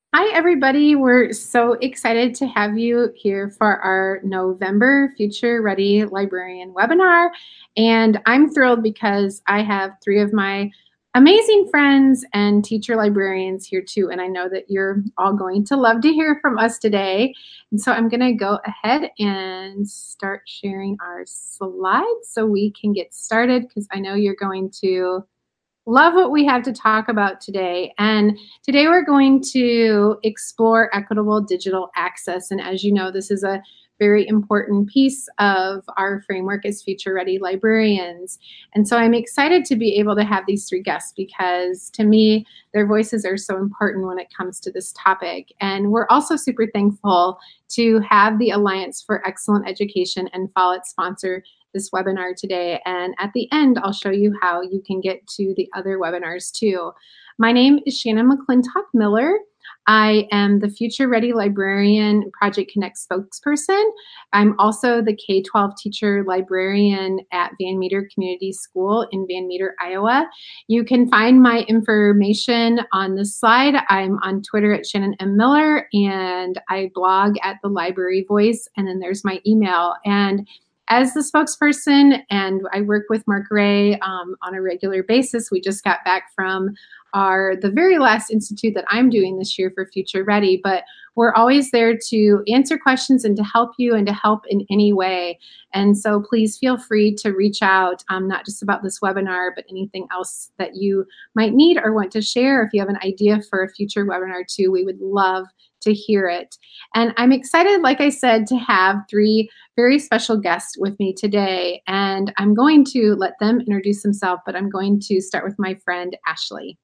Hi, everybody. We're so excited to have you here for our November Future Ready Librarian webinar. And I'm thrilled because I have three of my amazing friends and teacher librarians here too. And I know that you're all going to love to hear from us today. And so I'm going to go ahead and start sharing our slides so we can get started because I know you're going to love what we have to talk about today. And today we're going to explore equitable digital access. And as you know, this is a very important piece of our framework as future ready librarians. And so I'm excited to be able to have these three guests because to me, their voices are so important when it comes to this topic. And we're also super thankful to have the Alliance for Excellent Education and Follett sponsor this webinar today. And at the end, I'll show you how you can get to the other webinars too. My name is Shannon McClintock Miller. I am the Future Ready Librarian Project Connect spokesperson. I'm also the K-12 teacher librarian at Van Meter Community School in Van Meter, Iowa. You can find my information on this slide. I'm on Twitter at Shannon M. Miller, and I blog at the Library Voice, and then there's my email. And as the spokesperson, and I work with Mark Ray on a regular basis. We just got back from the very last institute that I'm doing this year for Future Ready, but we're always there to answer questions and to help you and to help in any way. And so please feel free to reach out, not just about this webinar, but anything else that you might need or want to share. If you have an idea for a future webinar too, we would love to hear it. And I'm excited, like I said, to have three very special guests with me today. And I'm going to let them introduce themselves, but I'm going to start with my friend, Ashley.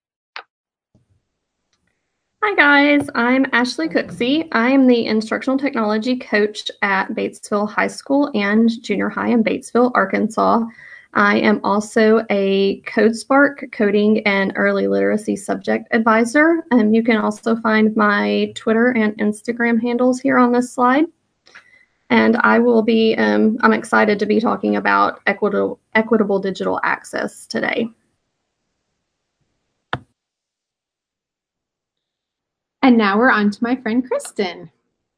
Hi guys, I'm Ashley Cooksey. I'm the instructional technology coach at Batesville High School and Junior High in Batesville, Arkansas. I am also a CodeSpark coding and early literacy subject advisor. You can also find my Twitter and Instagram handles here on this slide. And I'm excited to be talking about equitable digital access today. And now we're on to my friend, Kristen.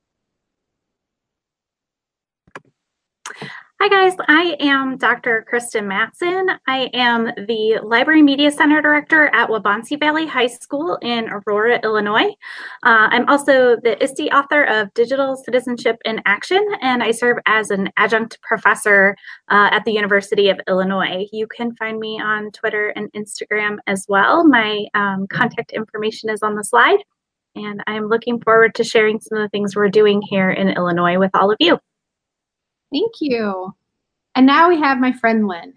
Hi guys, I am Dr. Kristen Matson. I am the Library Media Center Director at Waubonsie Valley High School in Aurora, Illinois. I'm also the ISTE author of Digital Citizenship in Action, and I serve as an adjunct professor at the University of Illinois. You can find me on Twitter and Instagram as well. My contact information is on the slide, and I'm looking forward to sharing some of the things we're doing here in Illinois with all of you. Thank you. And now we have my friend, Lynn.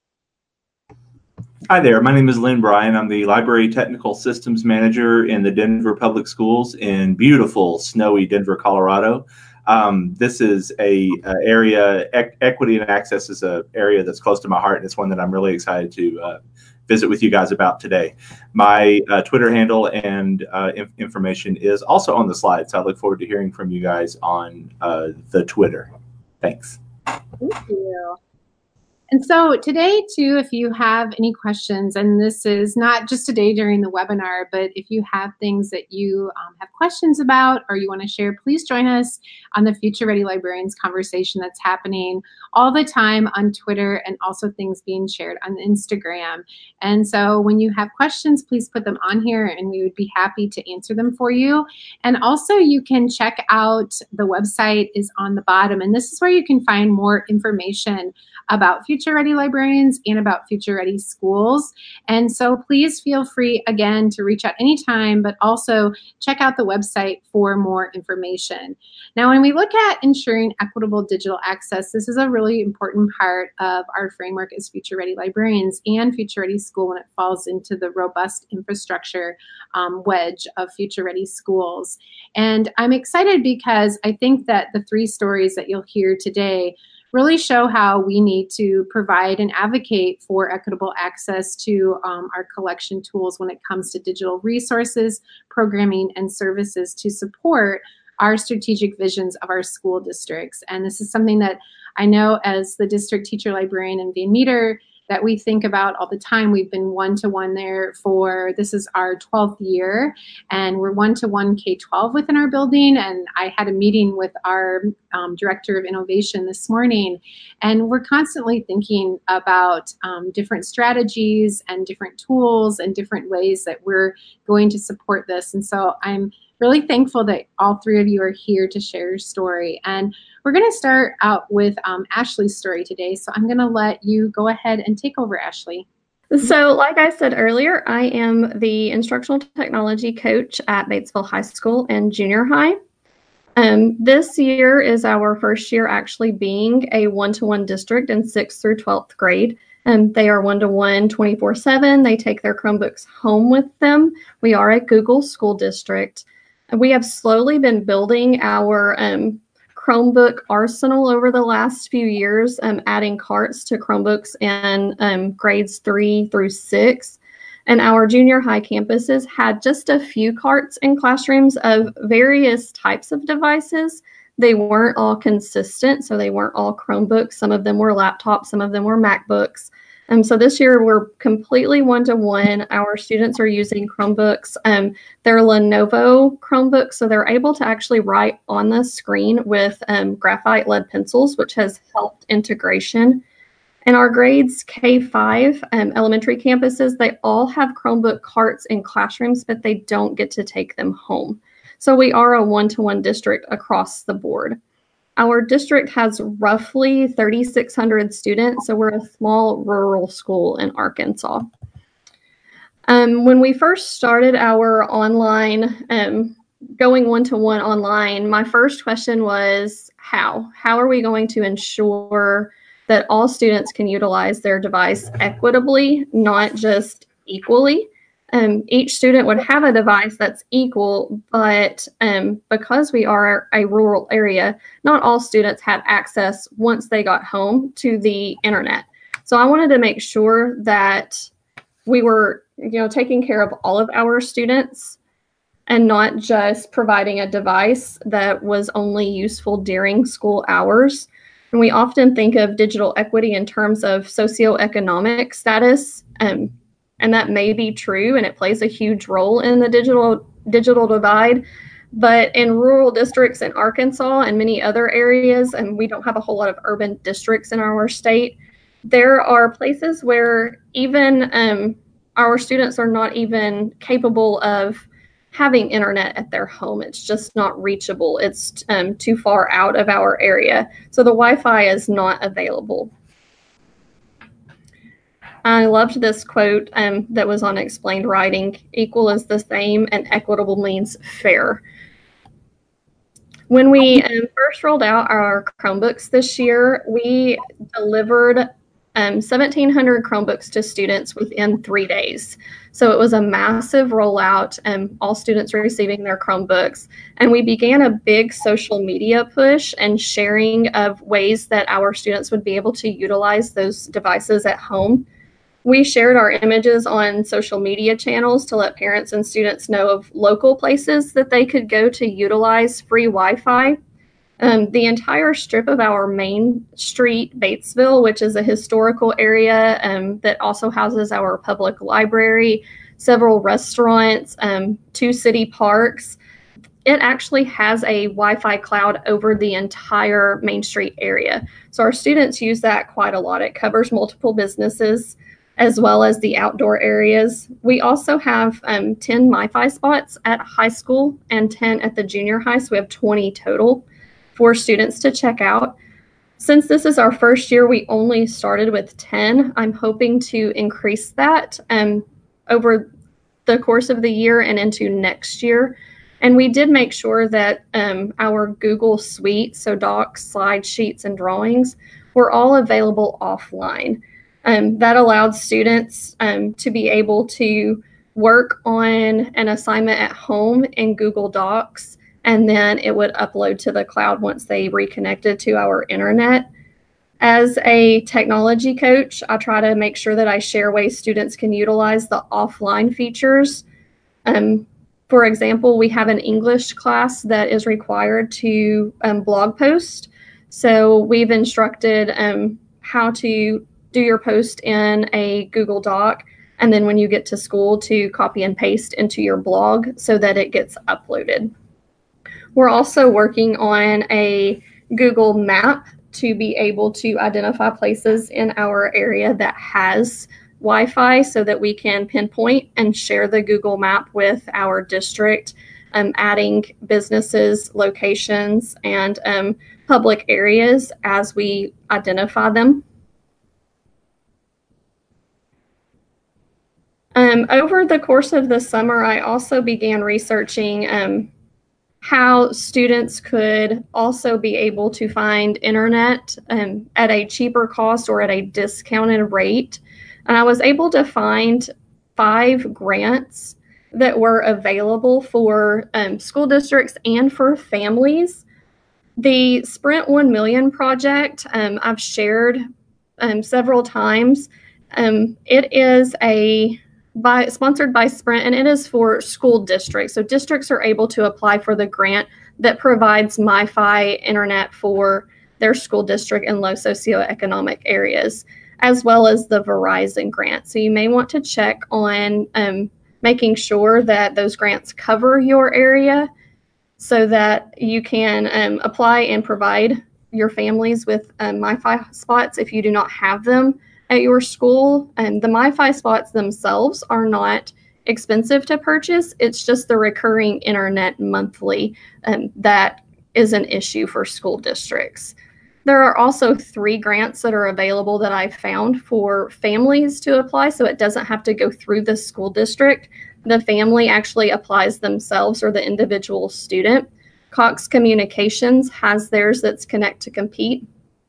Hi there, my name is Lynn Bryan. I'm the Library Technical Systems Manager in the Denver Public Schools in beautiful, snowy Denver, Colorado. This is equity and access is an area that's close to my heart, and it's one that I'm really excited to visit with you guys about today. My Twitter handle and information is also on the slide, so I look forward to hearing from you guys on the Twitter. Thanks. Thank you. And so today, too, if you have any questions, and this is not just today during the webinar, but if you have things that you have questions about or you want to share, please join us on the Future Ready Librarians conversation that's happening all the time on Twitter and also things being shared on Instagram. And so when you have questions, please put them on here and we would be happy to answer them for you. And also you can check out the website is on the bottom, and this is where you can find more information about Future Ready Librarians and about Future Ready Schools. And so please feel free, again, to reach out anytime, but also check out the website for more information. Now, when we look at ensuring equitable digital access, this is a really important part of our framework as Future Ready Librarians and Future Ready School when it falls into the robust infrastructure wedge of Future Ready Schools. And I'm excited because I think that the three stories that you'll hear today really show how we need to provide and advocate for equitable access to our collection tools when it comes to digital resources, programming, and services to support our strategic visions of our school districts. And this is something that I know as the district teacher librarian in Van Meter that we think about all the time. We've been one-to-one there this is our 12th year, and we're one-to-one K-12 within our building. And I had a meeting with our Director of Innovation this morning, and we're constantly thinking about different strategies and different tools and different ways that we're going to support this. And so I'm really thankful that all three of you are here to share your story. And we're going to start out with Ashley's story today. So I'm going to let you go ahead and take over, Ashley. So like I said earlier, I am the instructional technology coach at Batesville High School and junior high. This year is our first year actually being a one-to-one district in 6th through 12th grade. They are one-to-one 24/7. They take their Chromebooks home with them. We are a Google school district. We have slowly been building our Chromebook arsenal over the last few years, adding carts to Chromebooks in grades 3 through 6. And our junior high campuses had just a few carts in classrooms of various types of devices. They weren't all consistent, so they weren't all Chromebooks. Some of them were laptops, some of them were MacBooks. So this year we're completely one-to-one. Our students are using Chromebooks. They're Lenovo Chromebooks, so they're able to actually write on the screen with graphite lead pencils, which has helped integration. In our grades K-5 elementary campuses, they all have Chromebook carts in classrooms, but they don't get to take them home. So we are a one-to-one district across the board. Our district has roughly 3,600 students, so we're a small rural school in Arkansas. When we first started our online, going one-to-one online, my first question was how? How are we going to ensure that all students can utilize their device equitably, not just equally? Each student would have a device that's equal, but because we are a rural area, not all students had access once they got home to the internet. So I wanted to make sure that we were, taking care of all of our students and not just providing a device that was only useful during school hours. And we often think of digital equity in terms of socioeconomic status, and that may be true, and it plays a huge role in the digital divide. But in rural districts in Arkansas and many other areas, and we don't have a whole lot of urban districts in our state, there are places where even our students are not even capable of having internet at their home. It's just not reachable. It's too far out of our area. So the Wi-Fi is not available. I loved this quote that was on Explained Writing. Equal is the same and equitable means fair. When we first rolled out our Chromebooks this year, we delivered 1,700 Chromebooks to students within 3 days. So it was a massive rollout, all students were receiving their Chromebooks. And we began a big social media push and sharing of ways that our students would be able to utilize those devices at home. We shared our images on social media channels to let parents and students know of local places that they could go to utilize free Wi-Fi. The entire strip of our main street, Batesville, which is a historical area that also houses our public library, several restaurants, 2 city parks, it actually has a Wi-Fi cloud over the entire Main Street area. So our students use that quite a lot. It covers multiple businesses as well as the outdoor areas. We also have 10 MiFi spots at high school and 10 at the junior high, so we have 20 total for students to check out. Since this is our first year, we only started with 10. I'm hoping to increase that over the course of the year and into next year. And we did make sure that our Google Suite, so docs, slides, sheets, and drawings, were all available offline. That allowed students to be able to work on an assignment at home in Google Docs, and then it would upload to the cloud once they reconnected to our internet. As a technology coach, I try to make sure that I share ways students can utilize the offline features. For example, we have an English class that is required to blog post. So we've instructed how to do your post in a Google Doc, and then when you get to school to copy and paste into your blog so that it gets uploaded. We're also working on a Google map to be able to identify places in our area that has Wi-Fi so that we can pinpoint and share the Google map with our district, adding businesses, locations, and public areas as we identify them. Over the course of the summer, I also began researching how students could also be able to find internet at a cheaper cost or at a discounted rate. And I was able to find 5 grants that were available for school districts and for families. The Sprint 1 Million project I've shared several times. It is sponsored by Sprint, and it is for school districts. So districts are able to apply for the grant that provides MiFi internet for their school district in low socioeconomic areas, as well as the Verizon grant. So you may want to check on making sure that those grants cover your area so that you can apply and provide your families with MiFi spots if you do not have them at your school. And the MiFi spots themselves are not expensive to purchase. It's just the recurring internet monthly that is an issue for school districts. There are also 3 grants that are available that I found for families to apply, so it doesn't have to go through the school district. The family actually applies themselves or the individual student. Cox Communications has theirs that's Connect to Compete.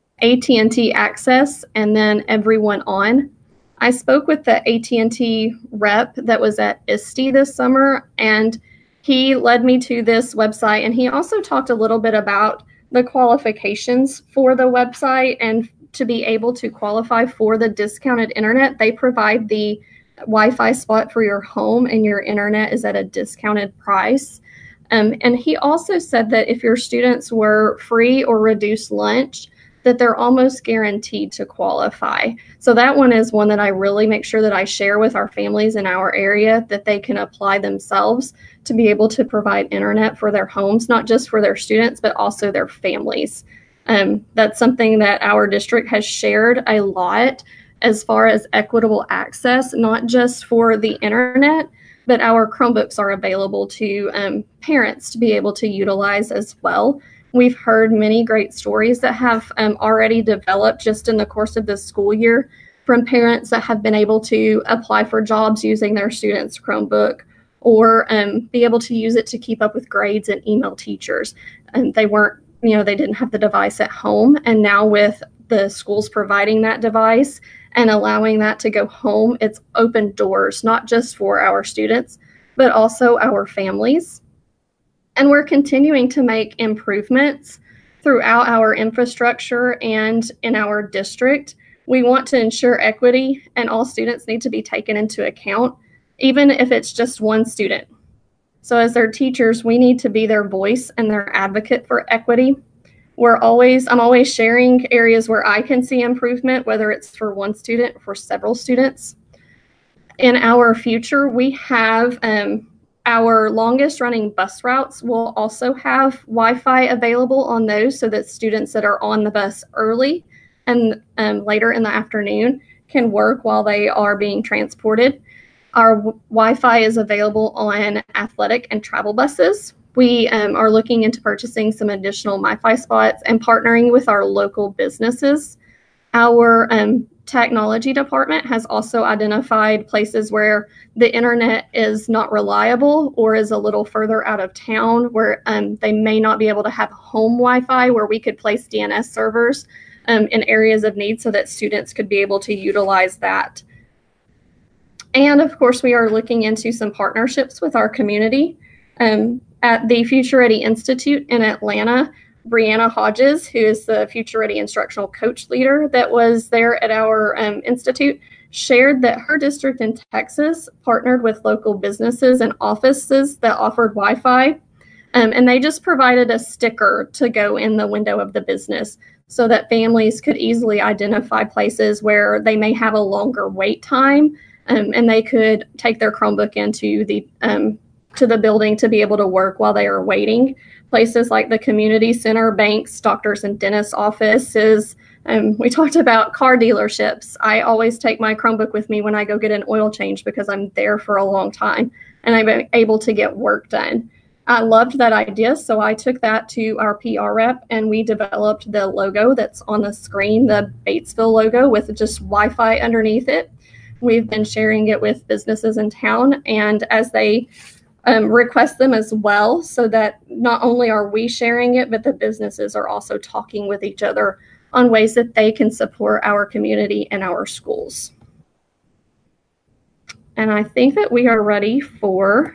AT&T Access, and then Everyone On. I spoke with the AT&T rep that was at ISTE this summer, and he led me to this website, and he also talked a little bit about the qualifications for the website. And to be able to qualify for the discounted internet, they provide the Wi-Fi spot for your home, and your internet is at a discounted price. And he also said that if your students were free or reduced lunch, that they're almost guaranteed to qualify. So that one is one that I really make sure that I share with our families in our area, that they can apply themselves to be able to provide internet for their homes, not just for their students, but also their families. That's something that our district has shared a lot as far as equitable access, not just for the internet, but our Chromebooks are available to parents to be able to utilize as well. We've heard many great stories that have already developed just in the course of this school year from parents that have been able to apply for jobs using their students' Chromebook, or be able to use it to keep up with grades and email teachers. And they didn't have the device at home. And now with the schools providing that device and allowing that to go home, it's opened doors, not just for our students, but also our families. And we're continuing to make improvements throughout our infrastructure and in our district. We want to ensure equity, and all students need to be taken into account, even if it's just one student. So as their teachers, we need to be their voice and their advocate for equity. I'm always sharing areas where I can see improvement, whether it's for one student or for several students. In our future, we have our longest running bus routes will also have Wi-Fi available on those, so that students that are on the bus early and later in the afternoon can work while they are being transported. Our Wi-Fi is available on athletic and travel buses. We are looking into purchasing some additional MiFi spots and partnering with our local businesses. Our technology department has also identified places where the internet is not reliable or is a little further out of town, where they may not be able to have home Wi-Fi, where we could place DNS servers in areas of need so that students could be able to utilize that. And of course, we are looking into some partnerships with our community. At the Future Ready Institute in Atlanta, Brianna Hodges, who is the Future Ready instructional coach leader that was there at our institute, shared that her district in Texas partnered with local businesses and offices that offered Wi-Fi, and they just provided a sticker to go in the window of the business so that families could easily identify places where they may have a longer wait time, and they could take their Chromebook into to the building to be able to work while they are waiting. Places like the community center, banks, doctors and dentists' offices. We talked about car dealerships. I always take my Chromebook with me when I go get an oil change because I'm there for a long time and I'm able to get work done. I loved that idea, so I took that to our PR rep and we developed the logo that's on the screen, the Batesville logo with just Wi-Fi underneath it. We've been sharing it with businesses in town, and as they request them as well, so that not only are we sharing it, but the businesses are also talking with each other on ways that they can support our community and our schools. And I think that we are ready for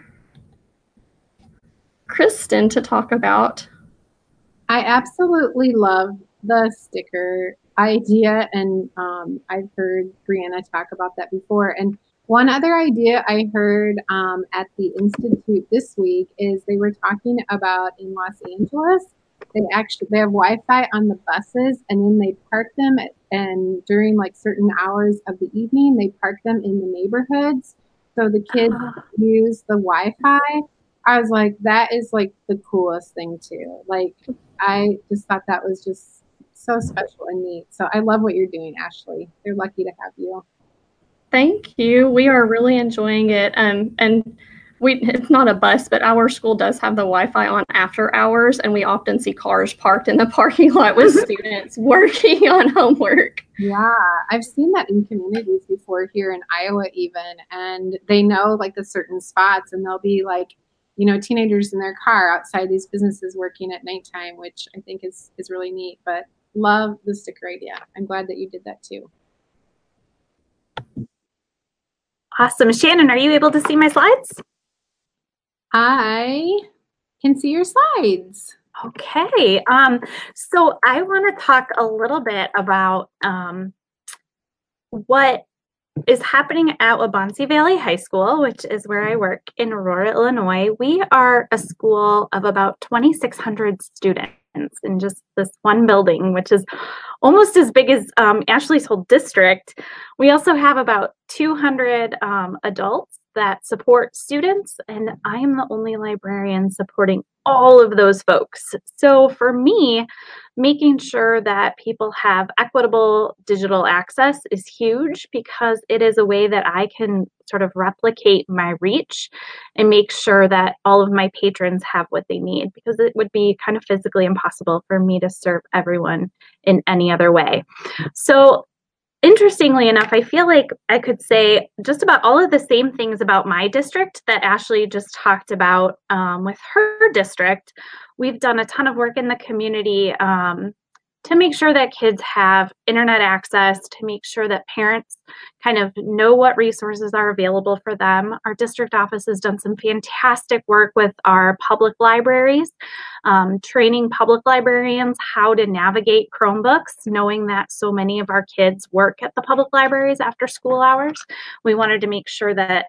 Kristen to talk about. I absolutely love the sticker idea, and I've heard Brianna talk about that before. And one other idea I heard at the Institute this week is they were talking about in Los Angeles, they have Wi-Fi on the buses, and then they park them and during like certain hours of the evening, they park them in the neighborhoods so the kids use the Wi-Fi. I was like, that is like the coolest thing too. Like, I just thought that was just so special and neat. So I love what you're doing, Ashley. They're lucky to have you. Thank you. We are really enjoying it. And it's not a bus, but our school does have the Wi-Fi on after hours, and we often see cars parked in the parking lot with students working on homework. Yeah, I've seen that in communities before here in Iowa even, and they know like the certain spots, and they'll be like, you know, teenagers in their car outside these businesses working at nighttime, which I think is really neat. But love the sticker idea. I'm glad that you did that too. Awesome. Shannon, are you able to see my slides? I can see your slides. Okay. So I want to talk a little bit about what is happening at Waubonsee Valley High School, which is where I work in Aurora, Illinois. We are a school of about 2,600 students in just this one building, which is almost as big as Ashley's whole district. We also have about 200 adults that support students, and I am the only librarian supporting all of those folks. So for me, making sure that people have equitable digital access is huge, because it is a way that I can sort of replicate my reach and make sure that all of my patrons have what they need, because it would be kind of physically impossible for me to serve everyone in any other way. So interestingly enough, I feel like I could say just about all of the same things about my district that Ashley just talked about with her district. We've done a ton of work in the community to make sure that kids have internet access, to make sure that parents kind of know what resources are available for them. Our district office has done some fantastic work with our public libraries, training public librarians how to navigate Chromebooks, knowing that so many of our kids work at the public libraries after school hours. We wanted to make sure that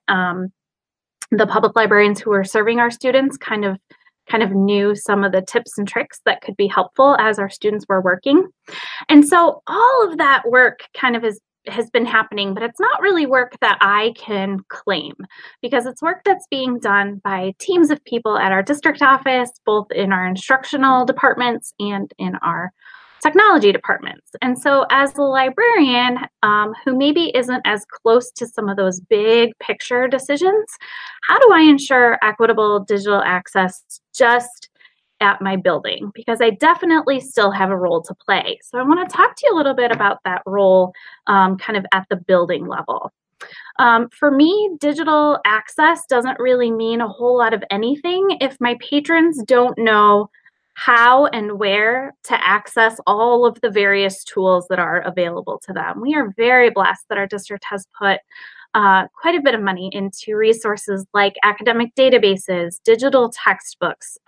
the public librarians who are serving our students kind of knew some of the tips and tricks that could be helpful as our students were working. And so all of that work kind of has been happening, but it's not really work that I can claim, because it's work that's being done by teams of people at our district office, both in our instructional departments and in our technology departments. And so as a librarian who maybe isn't as close to some of those big picture decisions, how do I ensure equitable digital access just at my building? Because I definitely still have a role to play. So I want to talk to you a little bit about that role kind of at the building level. For me, digital access doesn't really mean a whole lot of anything if my patrons don't know how and where to access all of the various tools that are available to them. We are very blessed that our district has put quite a bit of money into resources like academic databases, digital textbooks,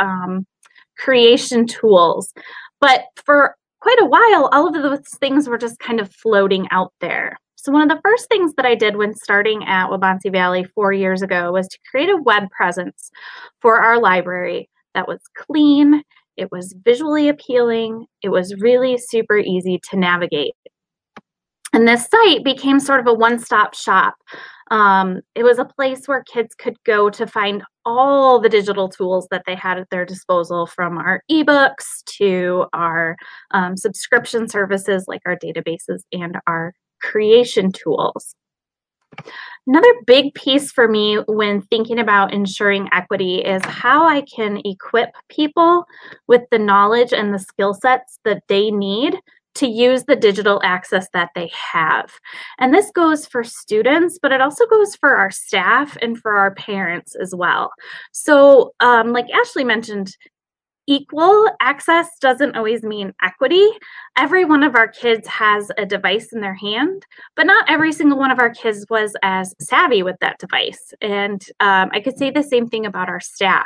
creation tools. But for quite a while, all of those things were just kind of floating out there. So one of the first things that I did when starting at Waubonsee Valley 4 years ago was to create a web presence for our library that was clean. It was visually appealing. It was really super easy to navigate. And this site became sort of a one-stop shop. It was a place where kids could go to find all the digital tools that they had at their disposal, from our ebooks to our subscription services like our databases and our creation tools. Another big piece for me when thinking about ensuring equity is how I can equip people with the knowledge and the skill sets that they need to use the digital access that they have. And this goes for students, but it also goes for our staff and for our parents as well. So like Ashley mentioned, equal access doesn't always mean equity. Every one of our kids has a device in their hand, but not every single one of our kids was as savvy with that device. And I could say the same thing about our staff.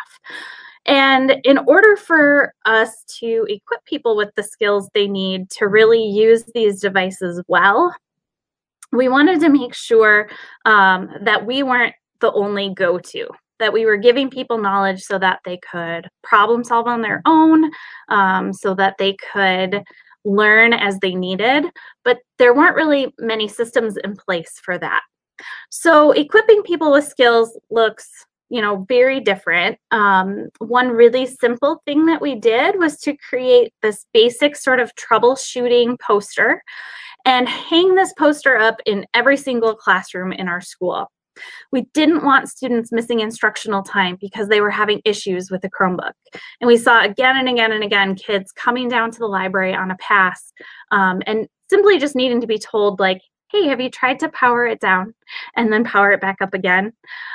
And in order for us to equip people with the skills they need to really use these devices well, we wanted to make sure that we weren't the only go-to, that we were giving people knowledge so that they could problem solve on their own, so that they could learn as they needed, but there weren't really many systems in place for that. So equipping people with skills looks very different. One really simple thing that we did was to create this basic sort of troubleshooting poster and hang this poster up in every single classroom in our school. We didn't want students missing instructional time because they were having issues with the Chromebook. And we saw again and again and again kids coming down to the library on a pass and simply just needing to be told, like, hey, have you tried to power it down and then power it back up again?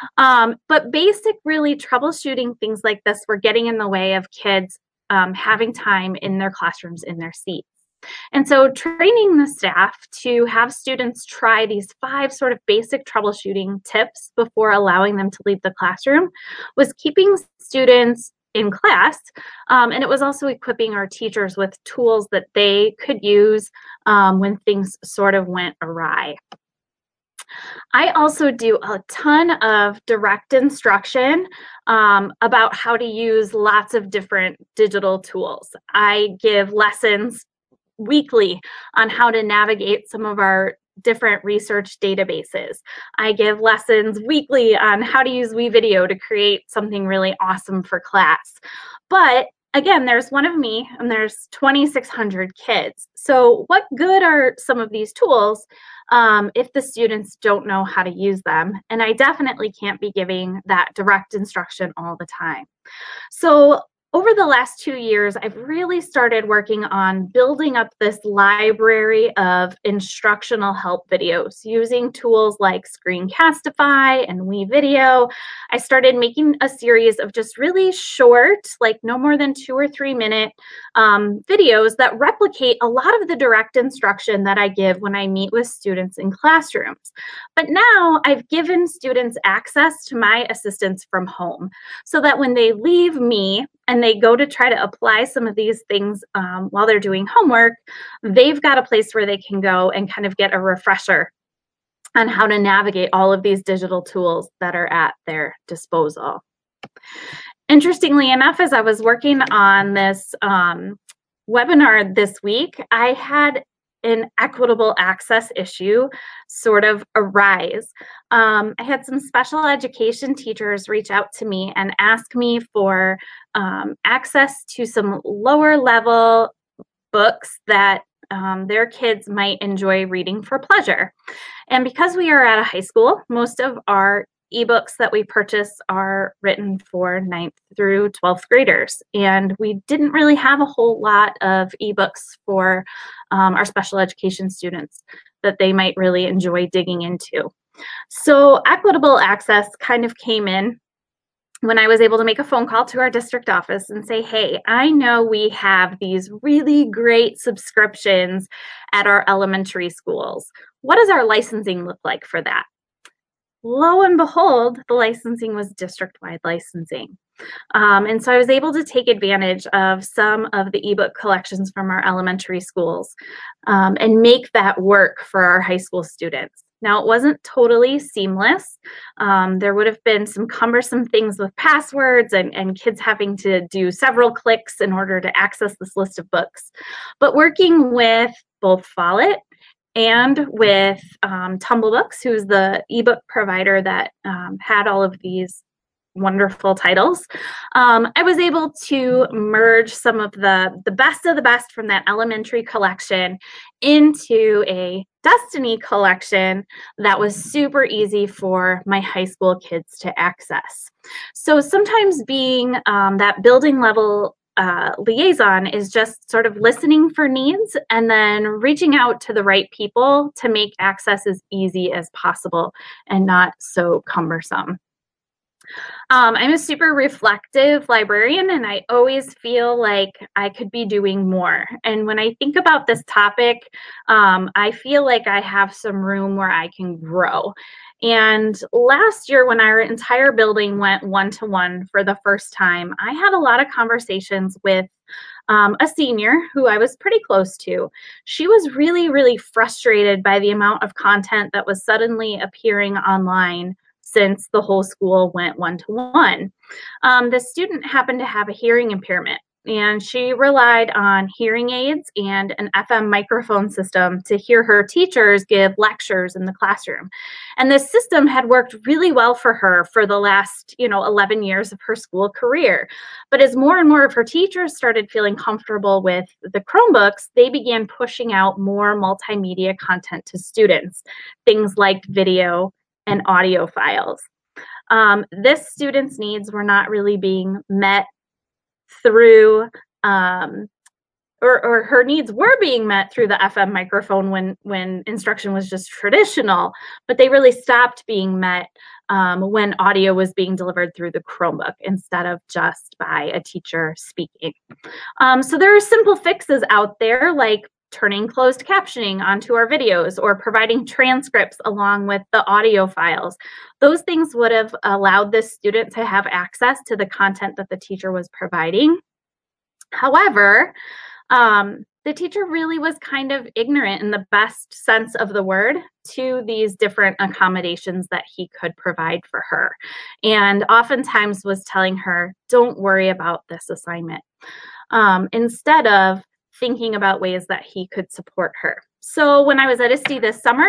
But basic, really troubleshooting things like this were getting in the way of kids having time in their classrooms, in their seats. And so training the staff to have students try these 5 sort of basic troubleshooting tips before allowing them to leave the classroom was keeping students in class, and it was also equipping our teachers with tools that they could use when things sort of went awry. I also do a ton of direct instruction about how to use lots of different digital tools. I give lessons weekly on how to navigate some of our different research databases. I give lessons weekly on how to use WeVideo to create something really awesome for class. But again, there's one of me and there's 2,600 kids. So what good are some of these tools if the students don't know how to use them? And I definitely can't be giving that direct instruction all the time. So over the last 2 years, I've really started working on building up this library of instructional help videos using tools like Screencastify and WeVideo. I started making a series of just really short, like no more than 2 or 3 minute videos that replicate a lot of the direct instruction that I give when I meet with students in classrooms. But now I've given students access to my assistance from home so that when they leave me and they go to try to apply some of these things while they're doing homework, they've got a place where they can go and kind of get a refresher on how to navigate all of these digital tools that are at their disposal. Interestingly enough, as I was working on this webinar this week, I had an equitable access issue sort of arise. I had some special education teachers reach out to me and ask me for access to some lower level books that their kids might enjoy reading for pleasure. And because we are at a high school, most of our ebooks that we purchase are written for 9th through 12th graders. And we didn't really have a whole lot of ebooks for our special education students that they might really enjoy digging into. So equitable access kind of came in when I was able to make a phone call to our district office and say, hey, I know we have these really great subscriptions at our elementary schools. What does our licensing look like for that? Lo and behold, the licensing was district-wide licensing. And so I was able to take advantage of some of the ebook collections from our elementary schools and make that work for our high school students. Now, it wasn't totally seamless. There would have been some cumbersome things with passwords and kids having to do several clicks in order to access this list of books. But working with both Follett and with Tumble Books, who's the ebook provider that had all of these wonderful titles, I was able to merge some of the best of the best from that elementary collection into a Destiny collection that was super easy for my high school kids to access. So sometimes being that building level liaison is just sort of listening for needs and then reaching out to the right people to make access as easy as possible and not so cumbersome. I'm a super reflective librarian, and I always feel like I could be doing more. And when I think about this topic, I feel like I have some room where I can grow. And last year, when our entire building went one-to-one for the first time, I had a lot of conversations with a senior who I was pretty close to. She was really, really frustrated by the amount of content that was suddenly appearing online since the whole school went one-to-one. The student happened to have a hearing impairment, and she relied on hearing aids and an FM microphone system to hear her teachers give lectures in the classroom. And this system had worked really well for her for the last, 11 years of her school career. But as more and more of her teachers started feeling comfortable with the Chromebooks, they began pushing out more multimedia content to students, things like video and audio files. This student's needs were not really being met through, or her needs were being met through the FM microphone when instruction was just traditional, but they really stopped being met when audio was being delivered through the Chromebook instead of just by a teacher speaking. So there are simple fixes out there, like turning closed captioning onto our videos or providing transcripts along with the audio files. Those things would have allowed this student to have access to the content that the teacher was providing. However, the teacher really was kind of ignorant in the best sense of the word to these different accommodations that he could provide for her. And oftentimes was telling her, don't worry about this assignment, instead of thinking about ways that he could support her. So when I was at ISTE this summer,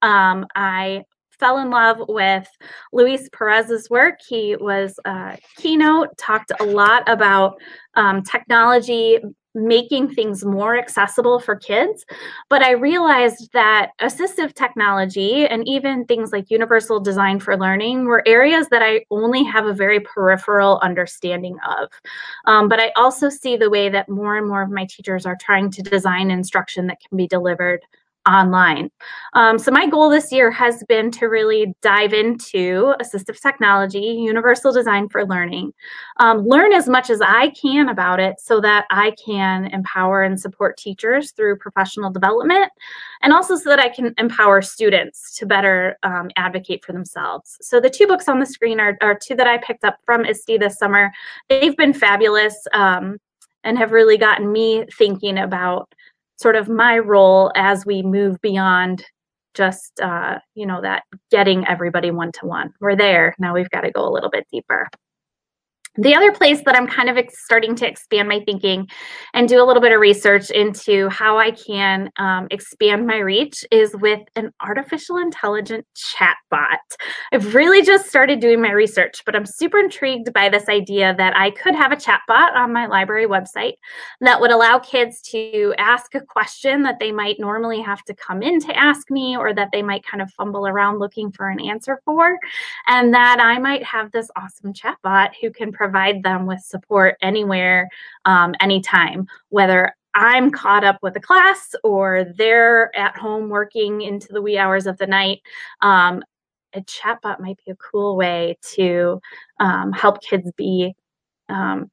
I fell in love with Luis Perez's work. He was a keynote, talked a lot about technology making things more accessible for kids. But I realized that assistive technology and even things like universal design for learning were areas that I only have a very peripheral understanding of. But I also see the way that more and more of my teachers are trying to design instruction that can be delivered online. So my goal this year has been to really dive into assistive technology, universal design for learning, learn as much as I can about it so that I can empower and support teachers through professional development, and also so that I can empower students to better advocate for themselves. So the two books on the screen are two that I picked up from ISTE this summer. They've been fabulous and have really gotten me thinking about sort of my role as we move beyond just, that getting everybody one-to-one. We're there. Now we've got to go a little bit deeper. The other place that I'm kind of starting to expand my thinking and do a little bit of research into how I can expand my reach is with an artificial intelligent chatbot. I've really just started doing my research, but I'm super intrigued by this idea that I could have a chatbot on my library website that would allow kids to ask a question that they might normally have to come in to ask me, or that they might kind of fumble around looking for an answer for, and that I might have this awesome chatbot who can provide them with support anywhere, anytime, whether I'm caught up with a class or they're at home working into the wee hours of the night. A chatbot might be a cool way to help kids be, to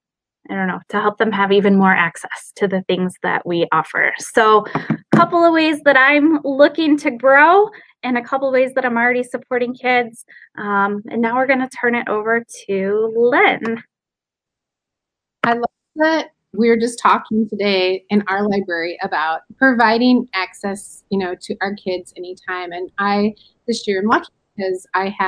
help them have even more access to the things that we offer. So a couple of ways that I'm looking to grow, and a couple of ways that I'm already supporting kids. And now we're going to turn it over to Lynn. I love that we're just talking today in our library about providing access, to our kids anytime. And this year I'm lucky because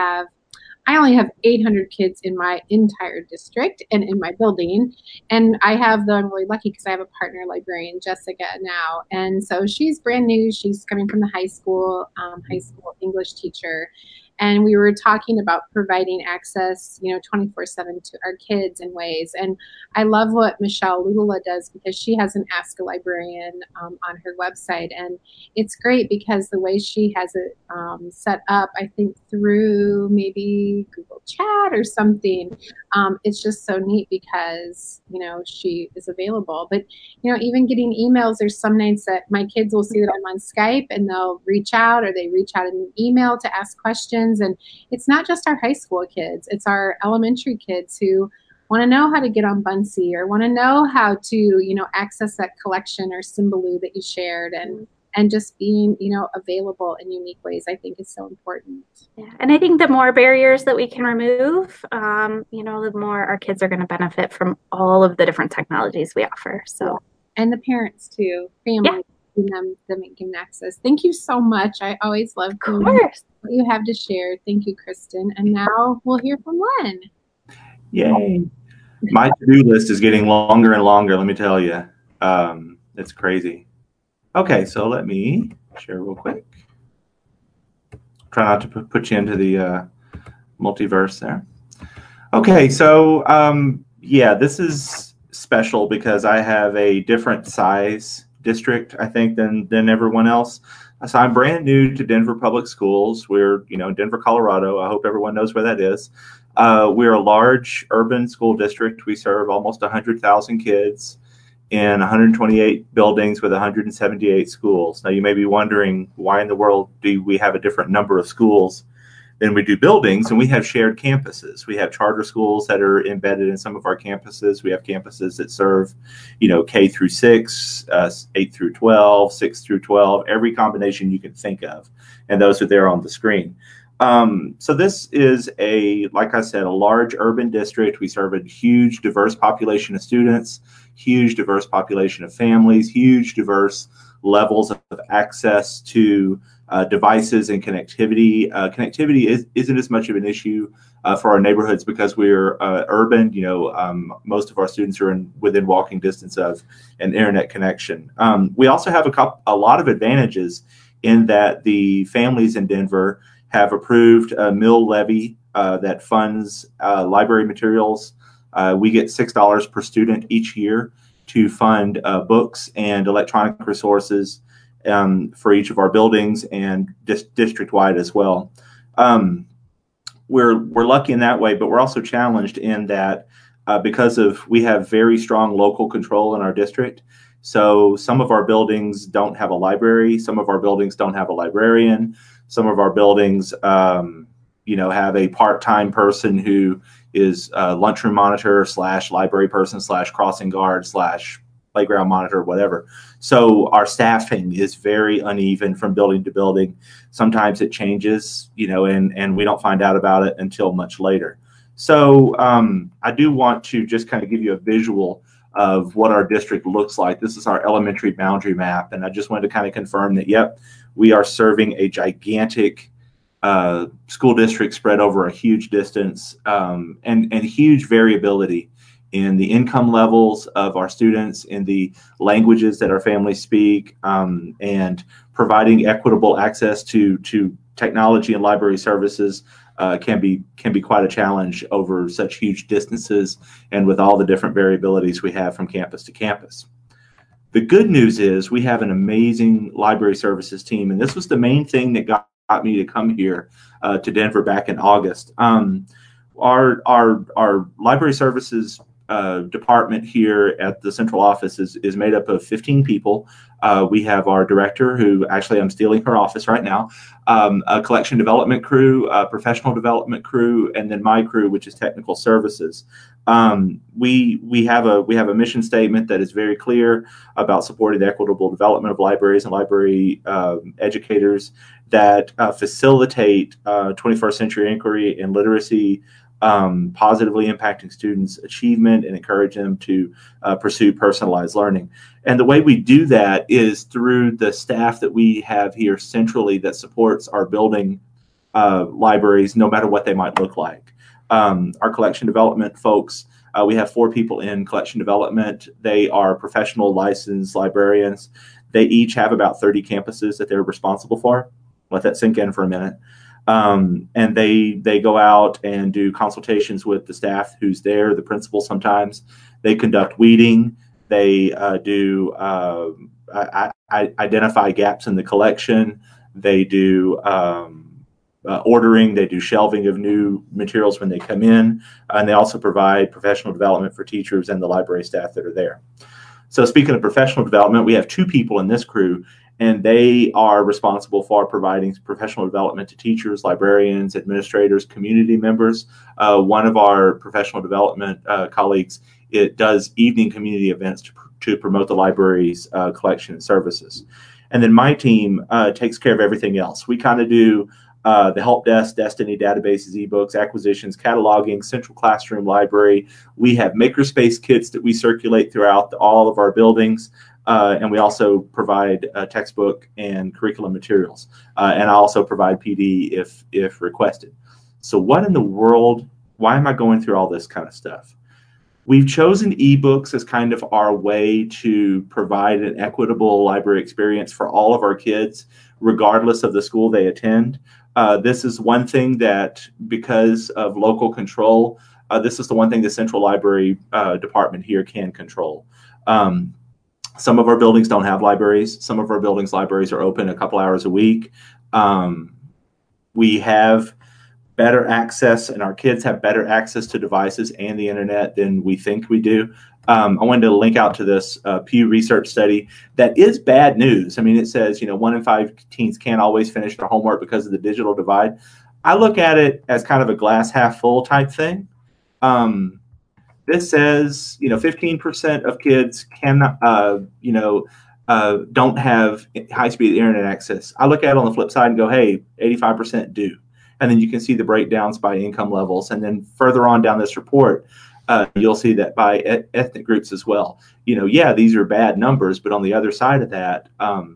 I only have 800 kids in my entire district and in my building. And I'm really lucky because I have a partner librarian, Jessica, now. And so she's brand new. She's coming from the high school English teacher. And we were talking about providing access, 24/7 to our kids in ways. And I love what Michelle Lula does because she has an Ask a Librarian on her website. And it's great because the way she has it set up, I think through maybe Google Chat or something, it's just so neat because, she is available. But, even getting emails, there's some nights that my kids will see that I'm on Skype and they'll reach out, or they reach out in an email to ask questions. And it's not just our high school kids, it's our elementary kids who want to know how to get on Buncee or want to know how to, access that collection or Symbaloo that you shared. And just being, available in unique ways, I think is so important. Yeah. And I think the more barriers that we can remove, the more our kids are going to benefit from all of the different technologies we offer. So, and the parents too, families, them getting access. Thank you so much. I always love what you have to share. Thank you, Kristen. And now we'll hear from Len. Yay. My to-do list is getting longer and longer, let me tell you. It's crazy. Okay, so let me share real quick. Try not to put you into the multiverse there. Okay, so this is special because I have a different size district, I think, than everyone else. So I'm brand new to Denver Public Schools. We're, Denver, Colorado. I hope everyone knows where that is. We're a large urban school district. We serve almost 100,000 kids in 128 buildings with 178 schools. Now, you may be wondering, why in the world do we have a different number of schools than we do buildings? And we have shared campuses. We have charter schools that are embedded in some of our campuses. We have campuses that serve, K through 6, 8 through 12, 6 through 12, every combination you can think of. And those are there on the screen. So this is like I said, a large urban district. We serve a huge, diverse population of students, huge, diverse population of families, huge, diverse levels of access to devices and connectivity. Connectivity isn't as much of an issue for our neighborhoods because we're urban. Most of our students are within walking distance of an internet connection. We also have a lot of advantages in that the families in Denver have approved a mill levy that funds library materials. We get $6 per student each year to fund books and electronic resources for each of our buildings and district-wide as well. We're lucky in that way, but we're also challenged in that because we have very strong local control in our district. So some of our buildings don't have a library. Some of our buildings don't have a librarian. Some of our buildings, have a part-time person who is a lunchroom monitor / library person / crossing guard / playground monitor, whatever. So our staffing is very uneven from building to building. Sometimes it changes, and we don't find out about it until much later. So I do want to just kind of give you a visual of what our district looks like. This is our elementary boundary map, and I just wanted to kind of confirm that, yep, we are serving a gigantic school district spread over a huge distance and huge variability in the income levels of our students, in the languages that our families speak, and providing equitable access to technology and library services can be quite a challenge over such huge distances and with all the different variabilities we have from campus to campus. The good news is we have an amazing library services team, and this was the main thing that got me to come here to Denver back in August. Our library services department here at the central office is made up of 15 people. We have our director, who actually I'm stealing her office right now, a collection development crew, a professional development crew, and then my crew, which is technical services. We have a mission statement that is very clear about supporting the equitable development of libraries and library educators that facilitate 21st century inquiry and literacy positively impacting students' achievement and encourage them to pursue personalized learning. And the way we do that is through the staff that we have here centrally that supports our building libraries, no matter what they might look like. Our collection development folks, we have 4 people in collection development. They are professional licensed librarians. They each have about 30 campuses that they're responsible for. Let that sink in for a minute. And they go out and do consultations with the staff who's there, the principal sometimes. They conduct weeding. They identify gaps in the collection. They do ordering. They do shelving of new materials when they come in. And they also provide professional development for teachers and the library staff that are there. So speaking of professional development, we have 2 people in this crew, and they are responsible for providing professional development to teachers, librarians, administrators, community members. One of our professional development colleagues, it does evening community events to promote the library's collection and services. And then my team takes care of everything else. We kind of do the help desk, Destiny databases, ebooks, acquisitions, cataloging, central classroom library. We have makerspace kits that we circulate throughout all of our buildings. And we also provide textbook and curriculum materials. And I also provide PD if requested. So what in the world, why am I going through all this kind of stuff? We've chosen ebooks as kind of our way to provide an equitable library experience for all of our kids, regardless of the school they attend. This is one thing that, because of local control, this is the one thing the Central Library Department here can control. Some of our buildings don't have libraries. Some of our buildings' libraries are open a couple hours a week. We have better access, and our kids have better access to devices and the internet than we think we do. I wanted to link out to this Pew Research study that is bad news. I mean, it says, 1 in 5 teens can't always finish their homework because of the digital divide. I look at it as kind of a glass half full type thing. This says, 15% of kids cannot, don't have high-speed internet access. I look at it on the flip side and go, hey, 85% do. And then you can see the breakdowns by income levels. And then further on down this report, you'll see that by ethnic groups as well. These are bad numbers, but on the other side of that,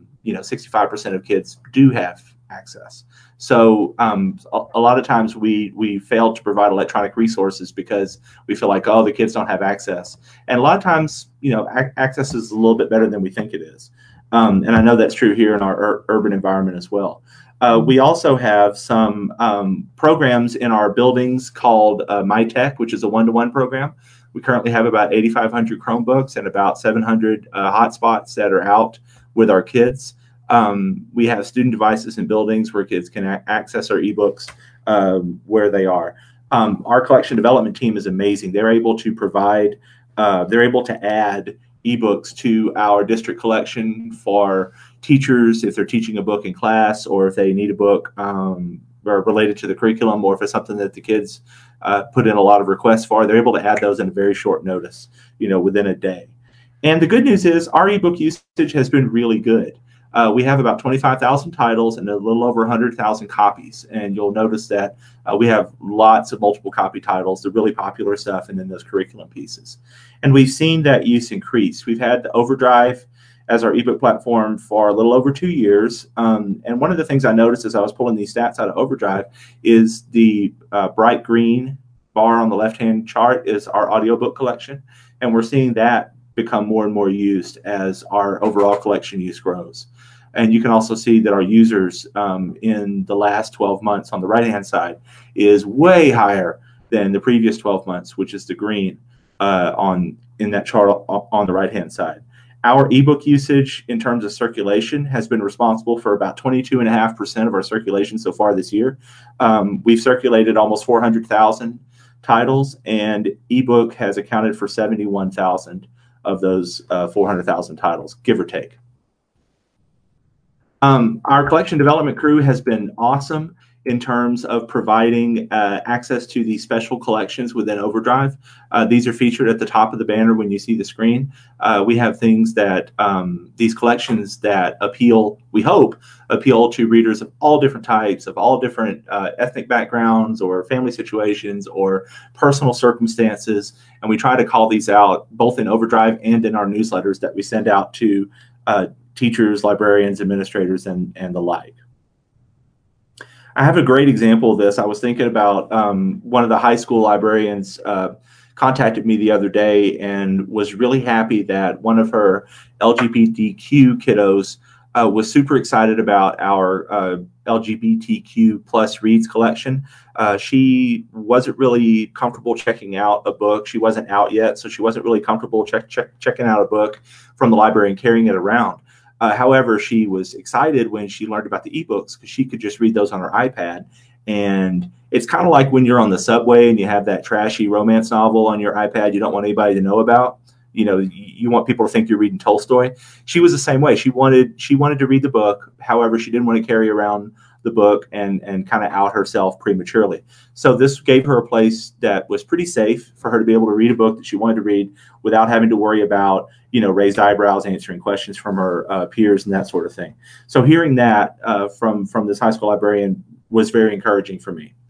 65% of kids do have access. So a lot of times we fail to provide electronic resources because we feel like, the kids don't have access. And a lot of times, access is a little bit better than we think it is. And I know that's true here in our urban environment as well. We also have some programs in our buildings called MyTech, which is a one-to-one program. We currently have about 8,500 Chromebooks and about 700 hotspots that are out with our kids. We have student devices in buildings where kids can access our ebooks where they are. Our collection development team is amazing. They're able to provide, they're able to add ebooks to our district collection for teachers if they're teaching a book in class, or if they need a book related to the curriculum, or if it's something that the kids put in a lot of requests for. They're able to add those in a very short notice, within a day. And the good news is our ebook usage has been really good. We have about 25,000 titles and a little over 100,000 copies. And you'll notice that we have lots of multiple copy titles, the really popular stuff, and then those curriculum pieces. And we've seen that use increase. We've had the Overdrive as our ebook platform for a little over 2 years. And one of the things I noticed as I was pulling these stats out of Overdrive is the bright green bar on the left-hand chart is our audiobook collection. And we're seeing that become more and more used as our overall collection use grows. And you can also see that our users in the last 12 months on the right-hand side is way higher than the previous 12 months, which is the green in that chart on the right-hand side. Our ebook usage in terms of circulation has been responsible for about 22.5% of our circulation so far this year. We've circulated almost 400,000 titles, and ebook has accounted for 71,000 of those 400,000 titles, give or take. Our collection development crew has been awesome. in terms of providing access to the special collections within Overdrive. These are featured at the top of the banner when you see the screen. We have things that, these collections that appeal, we hope, appeal to readers of all different types, of all different ethnic backgrounds or family situations or personal circumstances. And we try to call these out both in Overdrive and in our newsletters that we send out to teachers, librarians, administrators, and the like. I have a great example of this. I was thinking about one of the high school librarians contacted me the other day and was really happy that one of her LGBTQ kiddos was super excited about our LGBTQ plus reads collection. She wasn't really comfortable checking out a book. She wasn't out yet, so she wasn't really comfortable checking out a book from the library and carrying it around. However, she was excited when she learned about the ebooks because she could just read those on her iPad. And it's kind of like when you're on the subway and you have that trashy romance novel on your iPad you don't want anybody to know about. You know, you want people to think you're reading Tolstoy. She was the same way. She wanted to read the book. However, she didn't want to carry around the book and kind of out herself prematurely. So this gave her a place that was pretty safe for her to be able to read a book that she wanted to read without having to worry about, you know, raised eyebrows, answering questions from her peers and that sort of thing. So hearing that from this high school librarian was very encouraging for me.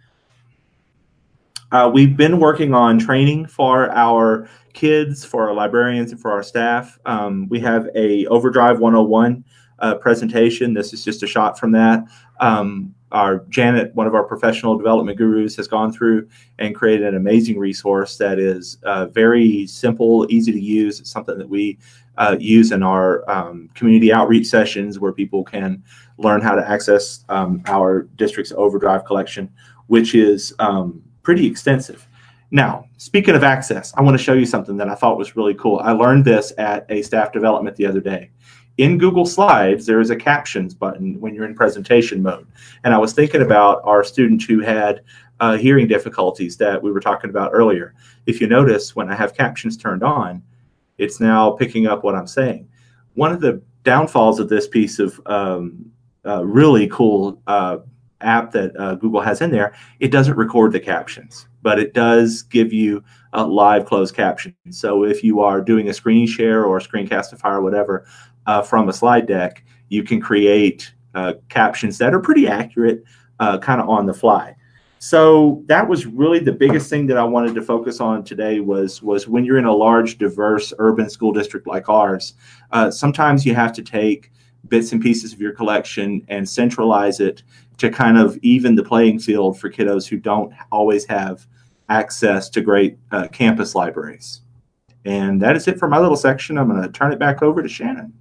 We've been working on training for our kids, for our librarians, and for our staff. We have a Overdrive 101 presentation. This is just a shot from that. Our Janet, one of our professional development gurus, has gone through and created an amazing resource that is very simple, easy to use. It's something that we use in our community outreach sessions where people can learn how to access our district's Overdrive collection, which is pretty extensive. Now, speaking of access, I want to show you something that I thought was really cool. I learned this at a staff development the other day. In Google Slides, there is a captions button when you're in presentation mode. And I was thinking about our student who had hearing difficulties that we were talking about earlier. If you notice, when I have captions turned on, it's now picking up what I'm saying. One of the downfalls of this piece of really cool app that Google has in there, it doesn't record the captions, but it does give you a live closed caption. So if you are doing a screen share or a Screencastify or whatever from a slide deck, you can create captions that are pretty accurate kind of on the fly. So that was really the biggest thing that I wanted to focus on today was when you're in a large, diverse urban school district like ours, sometimes you have to take bits and pieces of your collection and centralize it to kind of even the playing field for kiddos who don't always have access to great campus libraries. And that is it for my little section. I'm going to turn it back over to Shannon.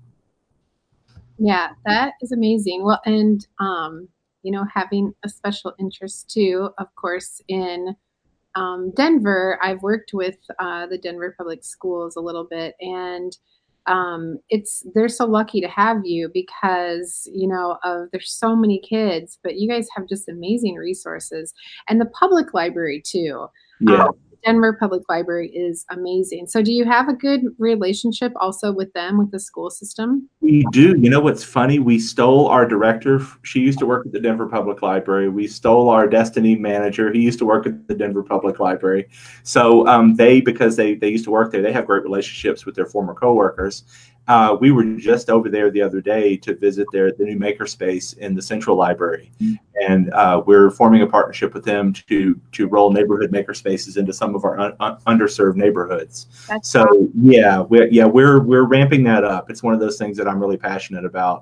Yeah, that is amazing. Well, and you know, having a special interest too, of course, in Denver, I've worked with the Denver Public Schools a little bit, and they're so lucky to have you because, you know, there's so many kids, but you guys have just amazing resources, and the public library too. Yeah. Denver Public Library is amazing. So do you have a good relationship also with them, with the school system? We do. You know what's funny? We stole our director. She used to work at the Denver Public Library. We stole our destiny manager. He used to work at the Denver Public Library. So because they used to work there, they have great relationships with their former coworkers. We were just over there the other day to visit the new makerspace in the Central Library. And we're forming a partnership with them to roll neighborhood makerspaces into some of our underserved neighborhoods. That's so awesome. We're ramping that up. It's one of those things that I'm really passionate about,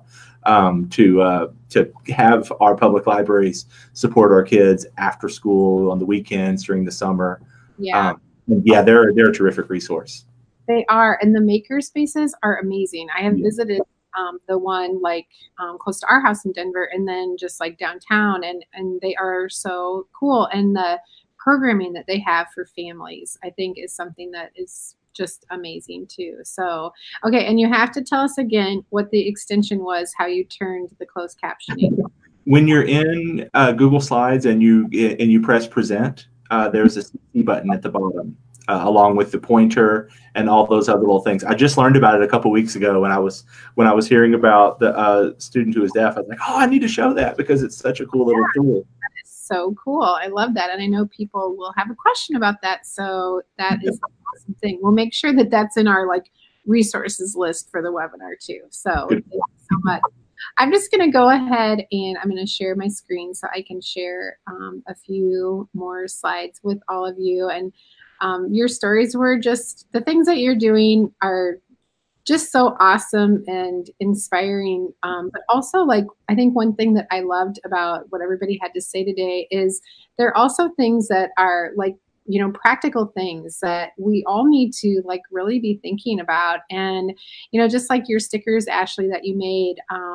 to have our public libraries support our kids after school, on the weekends, during the summer. Yeah. They're a terrific resource. They are, and the maker spaces are amazing. I have visited the one close to our house in Denver, and then just like downtown, and they are so cool. And the programming that they have for families, I think, is something that is just amazing too. So, okay, and you have to tell us again what the extension was, how you turned the closed captioning. When you're in Google Slides and you press present, there's a CC button at the bottom. along with the pointer and all those other little things. I just learned about it a couple weeks ago when I was hearing about the student who was deaf. I was like, oh, I need to show that because it's such a cool little tool. That is so cool. I love that. And I know people will have a question about that. So that is an awesome thing. We'll make sure that that's in our resources list for the webinar too. So thank you so much. I'm just going to go ahead and I'm going to share my screen so I can share a few more slides with all of you. And your stories were just, the things that you're doing are just so awesome and inspiring. But also, I think one thing that I loved about what everybody had to say today is there are also things that are practical things that we all need to really be thinking about. And, just like your stickers, Ashley, that you made,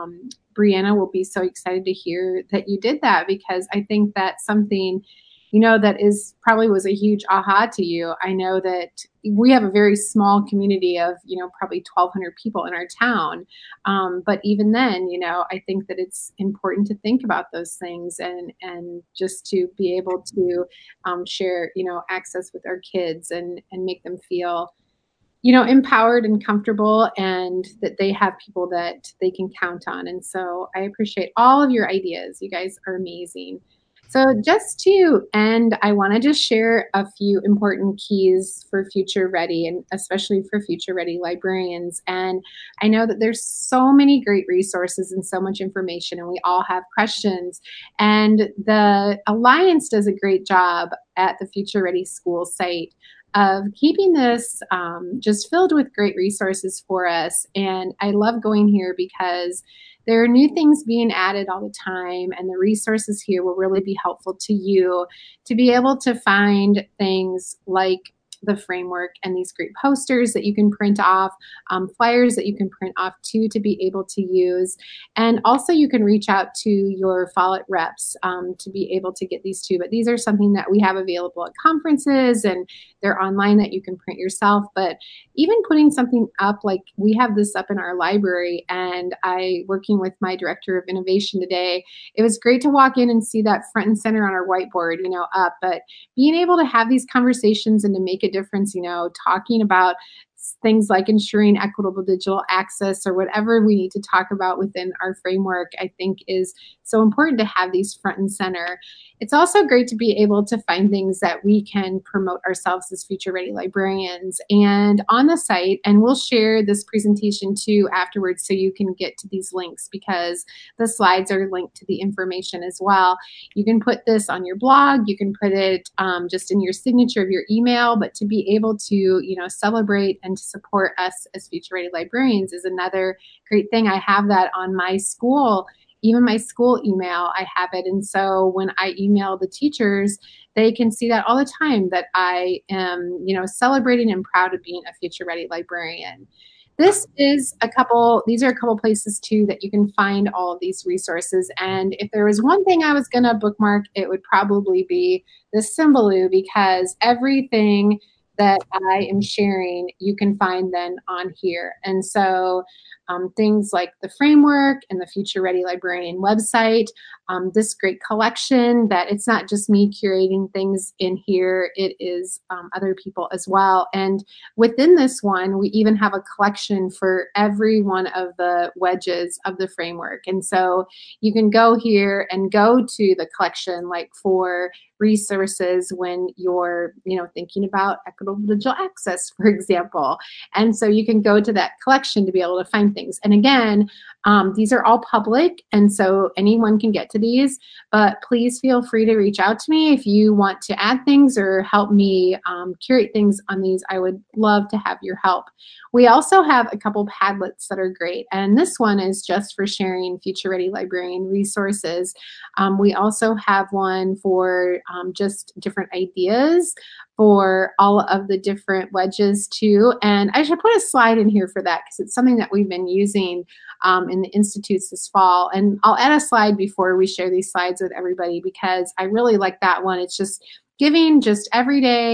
Brianna will be so excited to hear that you did that, because I think that's something, that probably was a huge aha to you. I know that we have a very small community of, probably 1,200 people in our town. But even then, I think that it's important to think about those things and just to be able to share, access with our kids and make them feel, empowered and comfortable, and that they have people that they can count on. And so I appreciate all of your ideas. You guys are amazing. So just to end, I want to just share a few important keys for Future Ready, and especially for Future Ready librarians. And I know that there's so many great resources and so much information, and we all have questions. And the Alliance does a great job at the Future Ready School site of keeping this just filled with great resources for us. And I love going here because there are new things being added all the time, and the resources here will really be helpful to you to be able to find things like the framework and these great posters that you can print off, flyers that you can print off too to be able to use. And also you can reach out to your Follett reps to be able to get these too. But these are something that we have available at conferences, and they're online that you can print yourself. But even putting something up, like we have this up in our library, and working with my director of innovation today, it was great to walk in and see that front and center on our whiteboard, up. But being able to have these conversations and to make a difference, talking about things like ensuring equitable digital access or whatever we need to talk about within our framework, I think is so important to have these front and center. It's also great to be able to find things that we can promote ourselves as Future Ready librarians and on the site. And we'll share this presentation too afterwards so you can get to these links, because the slides are linked to the information as well. You can put this on your blog, you can put it just in your signature of your email, but to be able to, celebrate and to support us as Future Ready librarians is another great thing. I have that on my school. Even my school email, I have it. And so when I email the teachers, they can see that all the time that I am, celebrating and proud of being a Future Ready librarian. These are a couple places too that you can find all of these resources. And if there was one thing I was going to bookmark, it would probably be the Symbaloo, because everything that I am sharing, you can find then on here. And so things like the framework and the Future Ready Librarian website, this great collection that it's not just me curating things in here, it is other people as well. And within this one, we even have a collection for every one of the wedges of the framework. And so you can go here and go to the collection like for resources when you're, thinking about equitable digital access, for example. And so you can go to that collection to be able to find things. And again, these are all public, and so anyone can get to these, but please feel free to reach out to me if you want to add things or help me curate things on these. I would love to have your help. We also have a couple Padlets that are great, and this one is just for sharing Future Ready librarian resources. We also have one for just different ideas for all of the different wedges too. And I should put a slide in here for that because it's something that we've been using in the institutes this fall. And I'll add a slide before we share these slides with everybody because I really like that one. It's just giving just everyday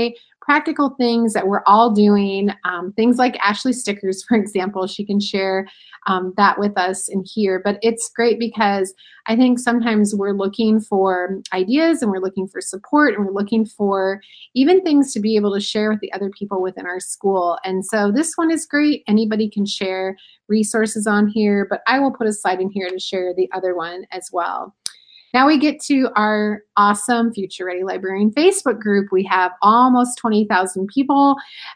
practical things that we're all doing, things like Ashley stickers, for example. She can share that with us in here. But it's great because I think sometimes we're looking for ideas and we're looking for support and we're looking for even things to be able to share with the other people within our school. And so this one is great. Anybody can share resources on here, but I will put a slide in here to share the other one as well. Now we get to our awesome Future Ready Librarian Facebook group. We have almost 20,000 people.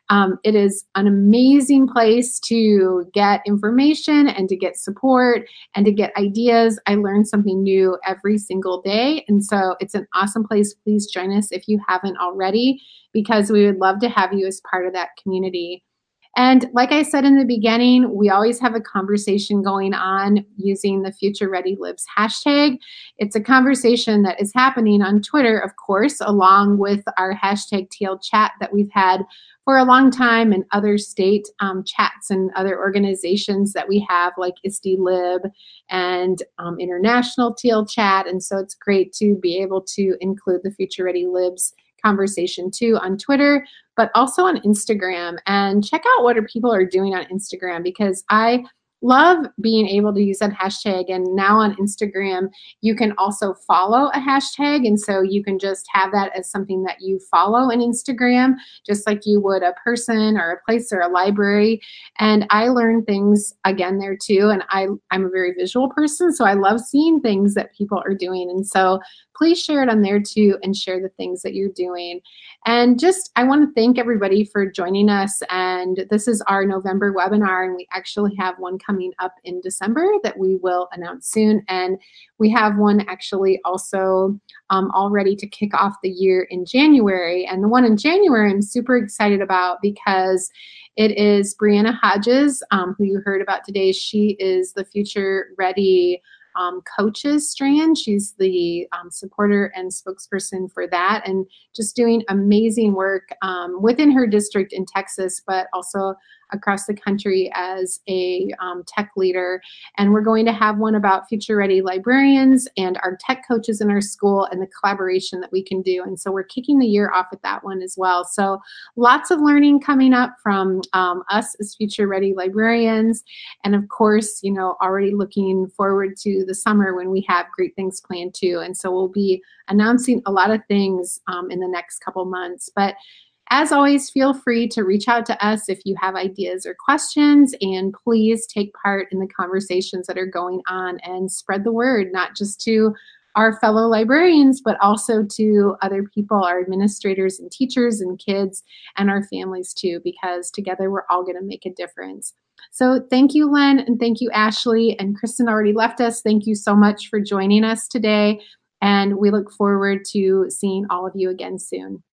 It is an amazing place to get information and to get support and to get ideas. I learn something new every single day. And so it's an awesome place. Please join us if you haven't already, because we would love to have you as part of that community. And like I said in the beginning, we always have a conversation going on using the Future Ready Libs hashtag. It's a conversation that is happening on Twitter, of course, along with our hashtag TL chat that we've had for a long time, and other state chats and other organizations that we have, like ISTE Lib and International TL chat. And so it's great to be able to include the Future Ready Libs conversation too on Twitter, but also on Instagram. And check out what people are doing on Instagram, because I love being able to use that hashtag. And now on Instagram, you can also follow a hashtag. And so you can just have that as something that you follow in Instagram, just like you would a person or a place or a library. And I learn things again there too. And I'm a very visual person, so I love seeing things that people are doing. And so please share it on there too, and share the things that you're doing. And just, I want to thank everybody for joining us. And this is our November webinar, and we actually have one coming up in December that we will announce soon. And we have one actually also all ready to kick off the year in January. And the one in January I'm super excited about, because it is Brianna Hodges, who you heard about today. She is the Future Ready coaches strand. She's the supporter and spokesperson for that, and just doing amazing work within her district in Texas, but also across the country as a tech leader. And we're going to have one about Future Ready librarians and our tech coaches in our school and the collaboration that we can do. And so we're kicking the year off with that one as well. So lots of learning coming up from us as Future Ready librarians. And of course, you know, already looking forward to the summer when we have great things planned too. And so we'll be announcing a lot of things in the next couple months. But as always, feel free to reach out to us if you have ideas or questions, and please take part in the conversations that are going on and spread the word, not just to our fellow librarians, but also to other people, our administrators and teachers and kids and our families too, because together we're all going to make a difference. So thank you, Len, and thank you, Ashley, and Kristen already left us. Thank you so much for joining us today, and we look forward to seeing all of you again soon.